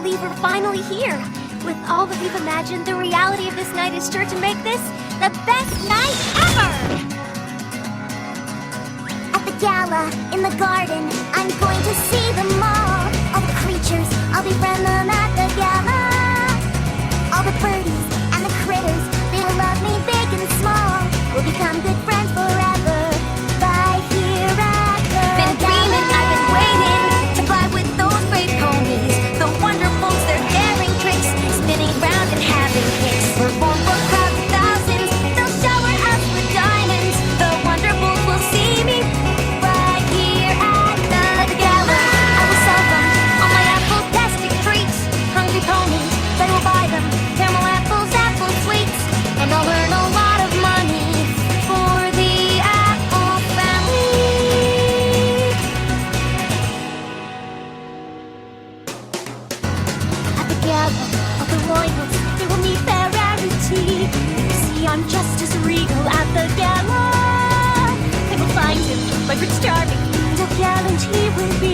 believe we're finally here. With all that we've imagined, the reality of this night is sure to make this the best night ever! At the gala, in the garden, I'm going to see them all. All the creatures, I'll befriend them at the gala. All the birdies and the critters, they will love me big and small. We'll become good friends forever, right here at the Been dreaming, I've been waiting to fly with those great ponies. The wonderfuls, their daring tricks, spinning round and having kicks. We're born for crowds of thousands, they'll shower us with diamonds. The wonderfuls will see me right here at the gala. I will sell them all my apple-tastic treats. Hungry ponies, they will buy them. Caramel apples, apple sweets, and I'll earn a lot of money for the Apple family. At the gala of the royals, they will meet their rarity. You see, I'm just as regal at the gala. They will find him, my Prince Charming, and I'll guarantee we'll be